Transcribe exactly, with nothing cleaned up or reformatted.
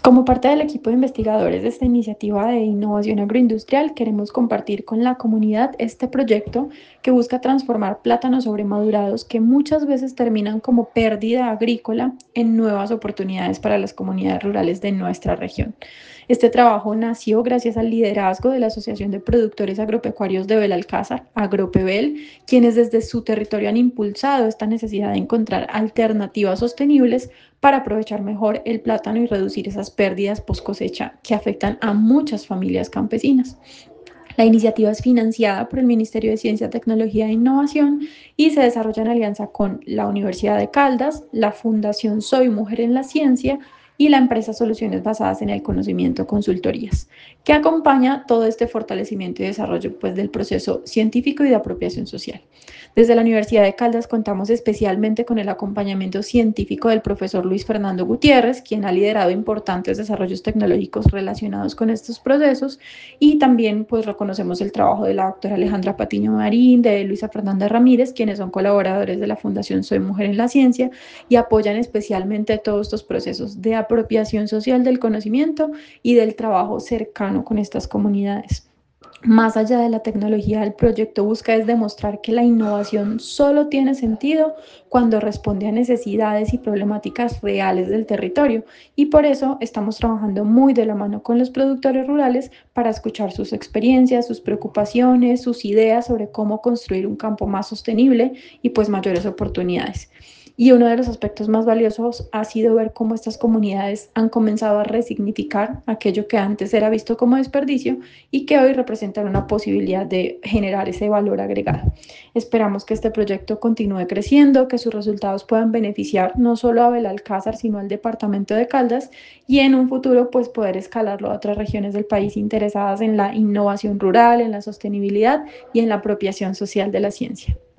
Como parte del equipo de investigadores de esta iniciativa de innovación agroindustrial, queremos compartir con la comunidad este proyecto que busca transformar plátanos sobremadurados que muchas veces terminan como pérdida agrícola en nuevas oportunidades para las comunidades rurales de nuestra región. Este trabajo nació gracias al liderazgo de la Asociación de Productores Agropecuarios de Belalcázar, Agropebel, quienes desde su territorio han impulsado esta necesidad de encontrar alternativas sostenibles para aprovechar mejor el plátano y reducir esas pérdidas post cosecha que afectan a muchas familias campesinas. La iniciativa es financiada por el Ministerio de Ciencia, Tecnología e Innovación y se desarrolla en alianza con la Universidad de Caldas, la Fundación Soy Mujer en la Ciencia y la empresa Soluciones Basadas en el Conocimiento Consultorías, que acompaña todo este fortalecimiento y desarrollo pues, del proceso científico y de apropiación social. Desde la Universidad de Caldas contamos especialmente con el acompañamiento científico del profesor Luis Fernando Gutiérrez, quien ha liderado importantes desarrollos tecnológicos relacionados con estos procesos, y también pues reconocemos el trabajo de la doctora Alejandra Patiño Marín, de Luisa Fernanda Ramírez, quienes son colaboradores de la Fundación Soy Mujer en la Ciencia y apoyan especialmente todos estos procesos de apropiación social del conocimiento y del trabajo cercano con estas comunidades. Más allá de la tecnología, el proyecto busca es demostrar que la innovación solo tiene sentido cuando responde a necesidades y problemáticas reales del territorio, y por eso estamos trabajando muy de la mano con los productores rurales para escuchar sus experiencias, sus preocupaciones, sus ideas sobre cómo construir un campo más sostenible y pues mayores oportunidades. Y uno de los aspectos más valiosos ha sido ver cómo estas comunidades han comenzado a resignificar aquello que antes era visto como desperdicio y que hoy representan una posibilidad de generar ese valor agregado. Esperamos que este proyecto continúe creciendo, que sus resultados puedan beneficiar no solo a Belalcázar, sino al departamento de Caldas, y en un futuro pues poder escalarlo a otras regiones del país interesadas en la innovación rural, en la sostenibilidad y en la apropiación social de la ciencia.